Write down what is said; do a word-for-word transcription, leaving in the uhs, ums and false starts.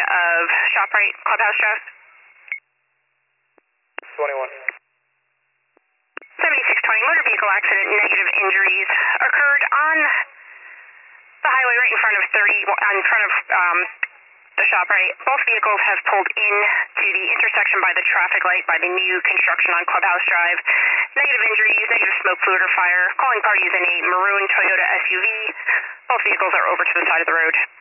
of ShopRite Clubhouse Drive. twenty-one. seventy-six twenty, motor vehicle accident, negative injuries occurred on the highway right in front of thirty, in front of um, the ShopRite. Both vehicles have pulled in to the intersection by the traffic light by the new construction on Clubhouse Drive. Negative injuries, negative smoke, fluid, or fire. Calling parties in a maroon Toyota S U V. Both vehicles are over to the side of the road.